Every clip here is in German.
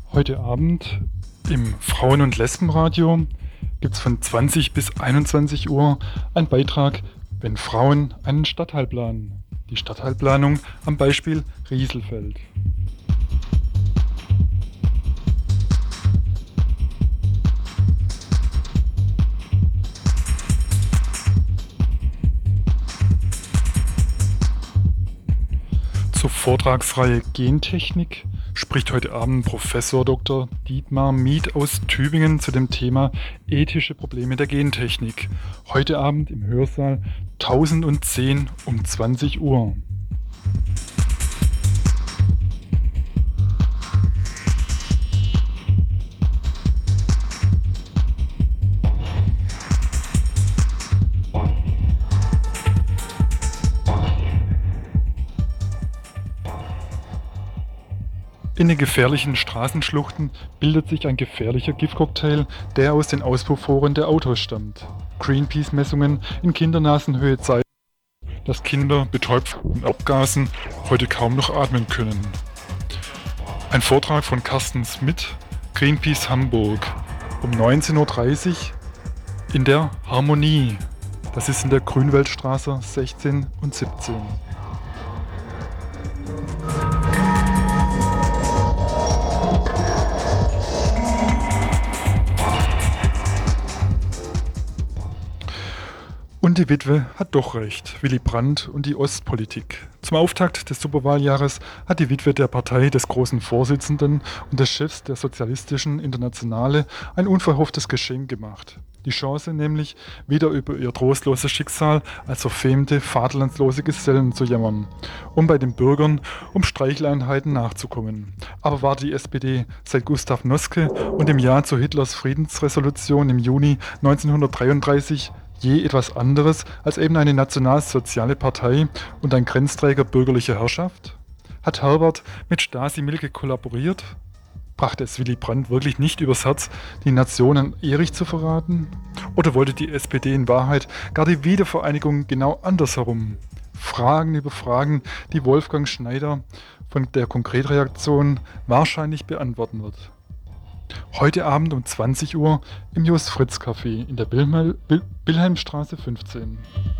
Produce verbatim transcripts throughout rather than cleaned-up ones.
Heute Abend im Frauen- und Lesbenradio gibt es von zwanzig bis einundzwanzig Uhr einen Beitrag, wenn Frauen einen Stadtteil planen. Die Stadtteilplanung am Beispiel Rieselfeld. Zur Vortragsreihe Gentechnik spricht heute Abend Professor Doktor Dietmar Mieth aus Tübingen zu dem Thema ethische Probleme der Gentechnik. Heute Abend im Hörsaal tausendzehn um zwanzig Uhr. In den gefährlichen Straßenschluchten bildet sich ein gefährlicher Giftcocktail, der aus den Auspuffrohren der Autos stammt. Greenpeace-Messungen in Kindernasenhöhe zeigen, dass Kinder betäubt von Abgasen heute kaum noch atmen können. Ein Vortrag von Carsten Smith, Greenpeace Hamburg, um neunzehn Uhr dreißig in der Harmonie. Das ist in der Grünwaldstraße sechzehn und siebzehn. Und die Witwe hat doch recht, Willy Brandt und die Ostpolitik. Zum Auftakt des Superwahljahres hat die Witwe der Partei des großen Vorsitzenden und des Chefs der Sozialistischen Internationale ein unverhofftes Geschenk gemacht. Die Chance nämlich, wieder über ihr trostloses Schicksal als verfemte, vaterlandslose Gesellen zu jammern, um bei den Bürgern um Streicheleinheiten nachzukommen. Aber war die S P D seit Gustav Noske und dem Ja zu Hitlers Friedensresolution im Juni neunzehnhundertdreiunddreißig je etwas anderes als eben eine nationalsoziale Partei und ein Grenzträger bürgerlicher Herrschaft? Hat Herbert mit Stasi-Milke kollaboriert? Brachte es Willy Brandt wirklich nicht übers Herz, die Nation an Erich zu verraten? Oder wollte die S P D in Wahrheit gar die Wiedervereinigung genau andersherum? Fragen über Fragen, die Wolfgang Schneider von der Konkretreaktion wahrscheinlich beantworten wird. Heute Abend um zwanzig Uhr im Jos-Fritz-Café in der Wilhelm- Wil- Wilhelmstraße fünfzehn.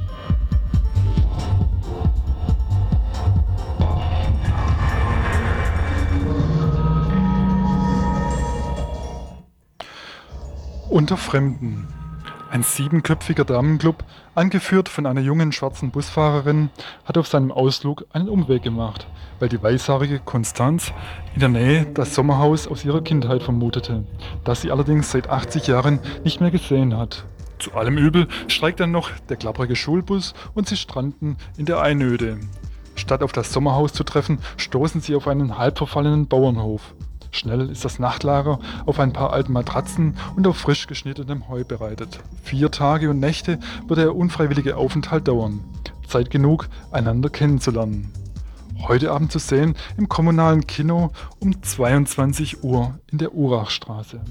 Unter Fremden. Ein siebenköpfiger Damenclub, angeführt von einer jungen schwarzen Busfahrerin, hat auf seinem Ausflug einen Umweg gemacht, weil die weißhaarige Constance in der Nähe das Sommerhaus aus ihrer Kindheit vermutete, das sie allerdings seit achtzig Jahren nicht mehr gesehen hat. Zu allem Übel streikt dann noch der klapprige Schulbus und sie stranden in der Einöde. Statt auf das Sommerhaus zu treffen, stoßen sie auf einen halb verfallenen Bauernhof. Schnell ist das Nachtlager auf ein paar alten Matratzen und auf frisch geschnittenem Heu bereitet. Vier Tage und Nächte wird der unfreiwillige Aufenthalt dauern. Zeit genug, einander kennenzulernen. Heute Abend zu sehen im kommunalen Kino um zweiundzwanzig Uhr in der Urachstraße.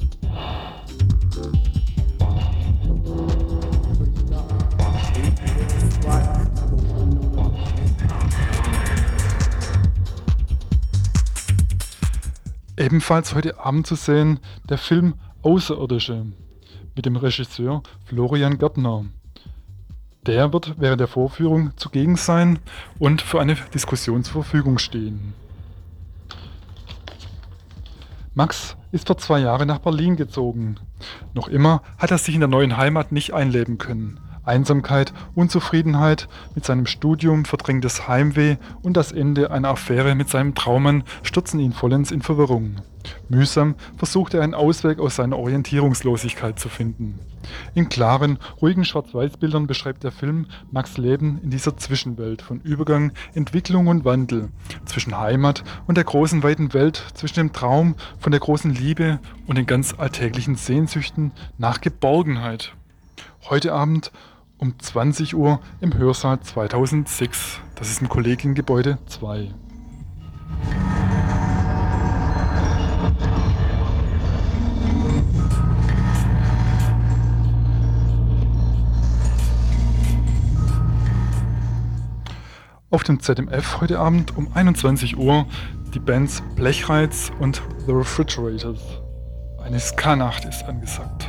Ebenfalls heute Abend zu sehen der Film Außerirdische mit dem Regisseur Florian Gärtner. Der wird während der Vorführung zugegen sein und für eine Diskussion zur Verfügung stehen. Max ist vor zwei Jahren nach Berlin gezogen. Noch immer hat er sich in der neuen Heimat nicht einleben können. Einsamkeit, Unzufriedenheit mit seinem Studium, verdrängtes Heimweh und das Ende einer Affäre mit seinem Traummann stürzen ihn vollends in Verwirrung. Mühsam versucht er einen Ausweg aus seiner Orientierungslosigkeit zu finden. In klaren, ruhigen Schwarz-Weiß-Bildern beschreibt der Film Max' Leben in dieser Zwischenwelt von Übergang, Entwicklung und Wandel, zwischen Heimat und der großen weiten Welt, zwischen dem Traum von der großen Liebe und den ganz alltäglichen Sehnsüchten nach Geborgenheit. Heute Abend um zwanzig Uhr im Hörsaal zweitausendsechs. Das ist im Kollegiengebäude zwei. Auf Auf dem Z M F heute Abend um einundzwanzig Uhr die Bands Blechreiz und The Refrigerators. Eine Ska-Nacht ist angesagt.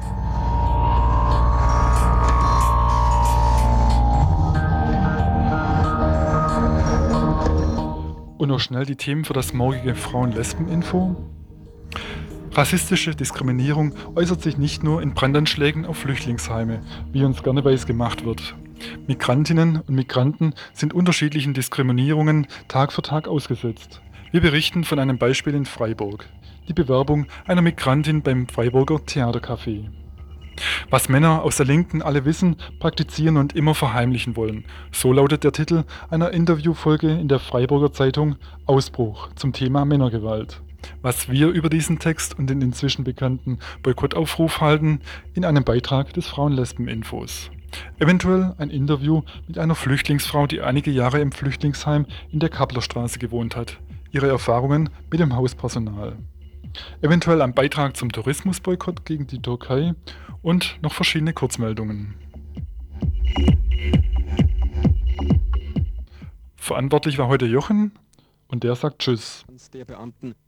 Und noch schnell die Themen für das morgige Frauen-Lesben-Info. Rassistische Diskriminierung äußert sich nicht nur in Brandanschlägen auf Flüchtlingsheime, wie uns gerne weiß gemacht wird. Migrantinnen und Migranten sind unterschiedlichen Diskriminierungen Tag für Tag ausgesetzt. Wir berichten von einem Beispiel in Freiburg. Die Bewerbung einer Migrantin beim Freiburger Theatercafé. Was Männer aus der Linken alle wissen, praktizieren und immer verheimlichen wollen. So lautet der Titel einer Interviewfolge in der Freiburger Zeitung Ausbruch zum Thema Männergewalt. Was wir über diesen Text und den inzwischen bekannten Boykottaufruf halten, in einem Beitrag des Frauen-Lesben-Infos. Eventuell ein Interview mit einer Flüchtlingsfrau, die einige Jahre im Flüchtlingsheim in der Kapplerstraße gewohnt hat. Ihre Erfahrungen mit dem Hauspersonal. Eventuell ein Beitrag zum Tourismusboykott gegen die Türkei und noch verschiedene Kurzmeldungen. Verantwortlich war heute Jochen und der sagt Tschüss. Der Beamten